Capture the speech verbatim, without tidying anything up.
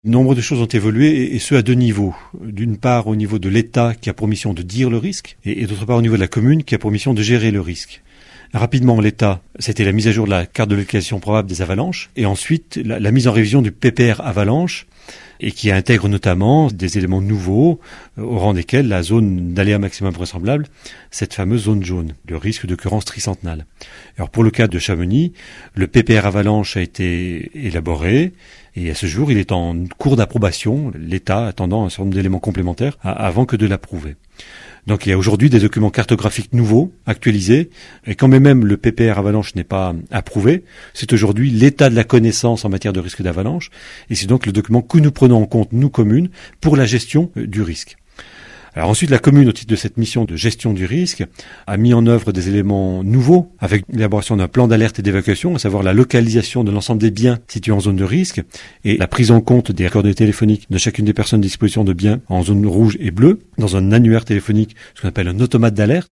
Nombre de choses ont évolué, et ce à deux niveaux. D'une part, au niveau de l'État qui a pour mission de dire le risque, et d'autre part au niveau de la commune qui a pour mission de gérer le risque. Rapidement, l'État, c'était la mise à jour de la carte de localisation probable des avalanches, et ensuite la, la mise en révision du P P R avalanche, et qui intègre notamment des éléments nouveaux, euh, au rang desquels la zone d'aléa maximum vraisemblable, cette fameuse zone jaune, le risque d'occurrence tricentenale. Alors pour le cas de Chamonix, le P P R avalanche a été élaboré, et à ce jour, il est en cours d'approbation, l'État attendant un certain nombre d'éléments complémentaires à, avant que de l'approuver. Donc il y a aujourd'hui des documents cartographiques nouveaux, actualisés, et quand même le P P R avalanche n'est pas approuvé, c'est aujourd'hui l'état de la connaissance en matière de risque d'avalanche, et c'est donc le document que nous prenons en compte, nous communes, pour la gestion du risque. Alors ensuite, la commune, au titre de cette mission de gestion du risque, a mis en œuvre des éléments nouveaux avec l'élaboration d'un plan d'alerte et d'évacuation, à savoir la localisation de l'ensemble des biens situés en zone de risque et la prise en compte des coordonnées téléphoniques de chacune des personnes à disposition de biens en zone rouge et bleue, dans un annuaire téléphonique, ce qu'on appelle un automate d'alerte.